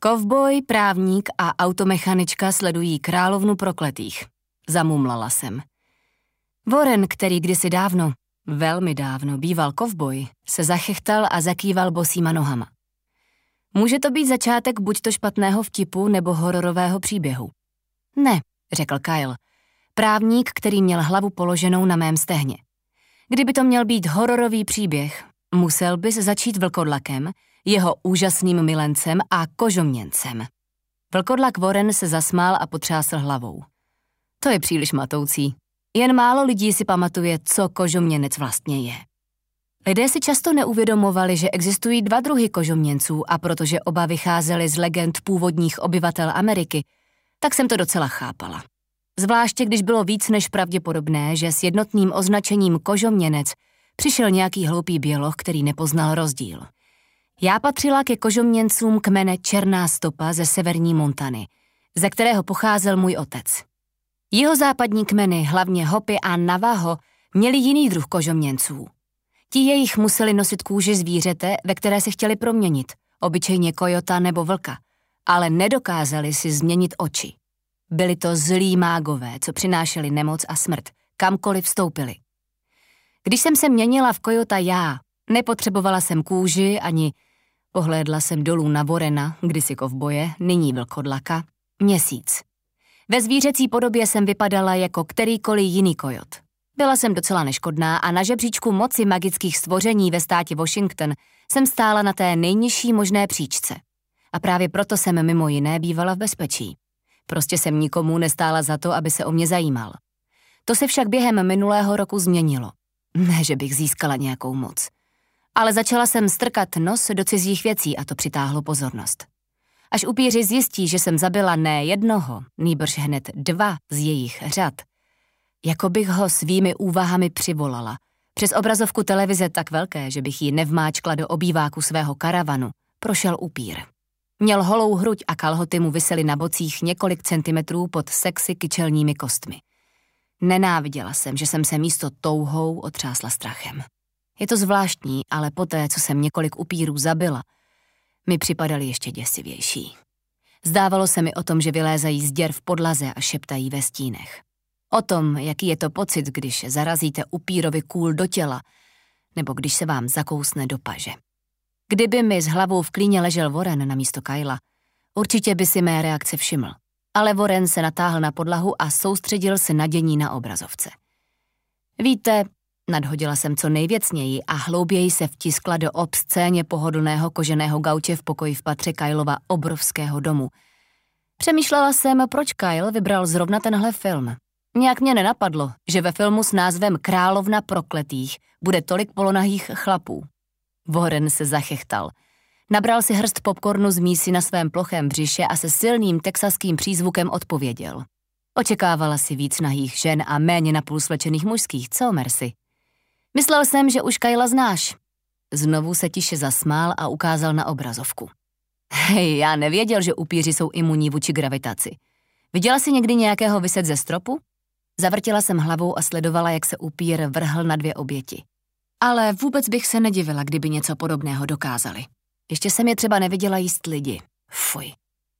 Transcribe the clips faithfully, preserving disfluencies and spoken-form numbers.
Kovboj, právník a automechanička sledují královnu prokletých. Zamumlala jsem. Warren, který kdysi dávno, velmi dávno býval kovboj, se zachechtal a zakýval bosýma nohama. Může to být začátek buďto špatného vtipu nebo hororového příběhu. Ne, řekl Kyle. Právník, který měl hlavu položenou na mém stehně. Kdyby to měl být hororový příběh, musel bys začít vlkodlakem, jeho úžasným milencem a kožoměncem. Vlkodlak Warren se zasmál a potřásl hlavou. To je příliš matoucí. Jen málo lidí si pamatuje, co kožoměnec vlastně je. Lidé si často neuvědomovali, že existují dva druhy kožoměnců a protože oba vycházely z legend původních obyvatel Ameriky, tak jsem to docela chápala. Zvláště když bylo víc než pravděpodobné, že s jednotným označením kožoměnec přišel nějaký hloupý běloch, který nepoznal rozdíl. Já patřila ke kožoměncům kmene Černá stopa ze severní Montany, ze kterého pocházel můj otec. Jihozápadní kmeny, hlavně Hopi a Navajo, měli jiný druh kožoměnců. Ti jejich museli nosit kůži zvířete, ve které se chtěli proměnit, obyčejně kojota nebo vlka, ale nedokázali si změnit oči. Byli to zlí mágové, co přinášeli nemoc a smrt, kamkoliv vstoupili. Když jsem se měnila v kojota já, nepotřebovala jsem kůži ani pohlédla jsem dolů na Warrena, kdysi kovboje, nyní vlkodlaka, měsíc. Ve zvířecí podobě jsem vypadala jako kterýkoliv jiný kojot. Byla jsem docela neškodná a na žebříčku moci magických stvoření ve státě Washington jsem stála na té nejnižší možné příčce. A právě proto jsem mimo jiné bývala v bezpečí. Prostě jsem nikomu nestála za to, aby se o mě zajímal. To se však během minulého roku změnilo. Ne, že bych získala nějakou moc. Ale začala jsem strkat nos do cizích věcí a to přitáhlo pozornost. Až upíři zjistí, že jsem zabila ne jednoho, nýbrž hned dva z jejich řad, jako bych ho svými úvahami přivolala. Přes obrazovku televize tak velké, že bych ji nevmáčkla do obýváku svého karavanu, prošel upír. Měl holou hruď a kalhoty mu visely na bocích několik centimetrů pod sexy kyčelními kostmi. Nenáviděla jsem, že jsem se místo touhou otřásla strachem. Je to zvláštní, ale poté, co jsem několik upírů zabila, mi připadaly ještě děsivější. Zdávalo se mi o tom, že vylézají z děr v podlaze a šeptají ve stínech. O tom, jaký je to pocit, když zarazíte upírovi kůl do těla, nebo když se vám zakousne do paže. Kdyby mi s hlavou v klíně ležel Warren na místo Kyla, určitě by si mé reakce všiml. Ale Warren se natáhl na podlahu a soustředil se na dění na obrazovce. Víte, nadhodila jsem co nejvěcněji a hlouběji se vtiskla do obscéně pohodlného koženého gauče v pokoji v patře Kylova obrovského domu. Přemýšlela jsem, proč Kyle vybral zrovna tenhle film. Nějak mě nenapadlo, že ve filmu s názvem Královna prokletých bude tolik polonahých chlapů. Warren se zachechtal. Nabral si hrst popcornu z mísy na svém plochém břiše a se silným texaským přízvukem odpověděl. Očekávala si víc nahých žen a méně napůl svlečených mužských, co, Mercy? Myslel jsem, že už Kyla znáš. Znovu se tiše zasmál a ukázal na obrazovku. Hej, já nevěděl, že upíři jsou imunní vůči gravitaci. Viděla jsi někdy nějakého viset ze stropu? Zavrtěla jsem hlavou a sledovala, jak se upír vrhl na dvě oběti. Ale vůbec bych se nedivila, kdyby něco podobného dokázali. Ještě jsem je třeba neviděla jíst lidi. Fuj.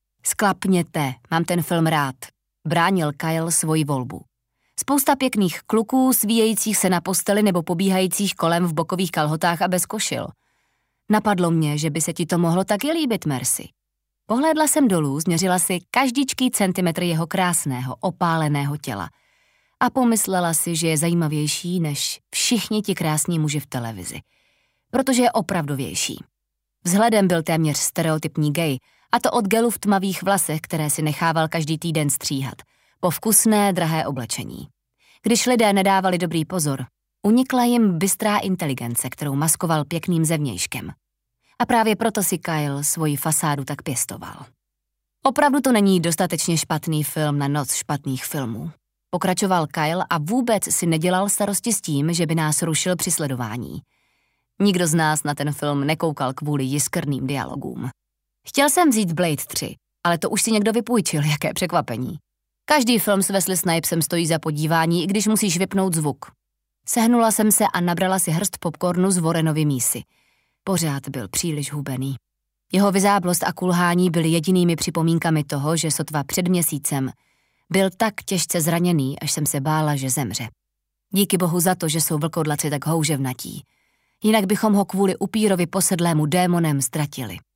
Sklapněte, mám ten film rád. Bránil Kyle svoji volbu. Spousta pěkných kluků, svíjejících se na posteli nebo pobíhajících kolem v bokových kalhotách a bez košil. Napadlo mě, že by se ti to mohlo taky líbit, Mercy. Pohlédla jsem dolů, změřila si každičký centimetr jeho krásného, opáleného těla. A pomyslela si, že je zajímavější než všichni ti krásní muži v televizi. Protože je opravdovější. Vzhledem byl téměř stereotypní gay, a to od gelu v tmavých vlasech, které si nechával každý týden stříhat, po vkusné, drahé oblečení. Když lidé nedávali dobrý pozor, unikla jim bystrá inteligence, kterou maskoval pěkným zevnějškem. A právě proto si Kyle svoji fasádu tak pěstoval. Opravdu to není dostatečně špatný film na noc špatných filmů. Pokračoval Kyle a vůbec si nedělal starosti s tím, že by nás rušil při sledování. Nikdo z nás na ten film nekoukal kvůli jiskrným dialogům. Chtěl jsem vzít Blade tři, ale to už si někdo vypůjčil, jaké překvapení. Každý film s Wesley Snipesem stojí za podívání, i když musíš vypnout zvuk. Sehnula jsem se a nabrala si hrst popcornu z Warrenovy mísy. Pořád byl příliš hubený. Jeho vyzáblost a kulhání byly jedinými připomínkami toho, že sotva před měsícem byl tak těžce zraněný, až jsem se bála, že zemře. Díky bohu za to, že jsou vlkodlaci tak houževnatí. Jinak bychom ho kvůli upírovi posedlému démonem ztratili.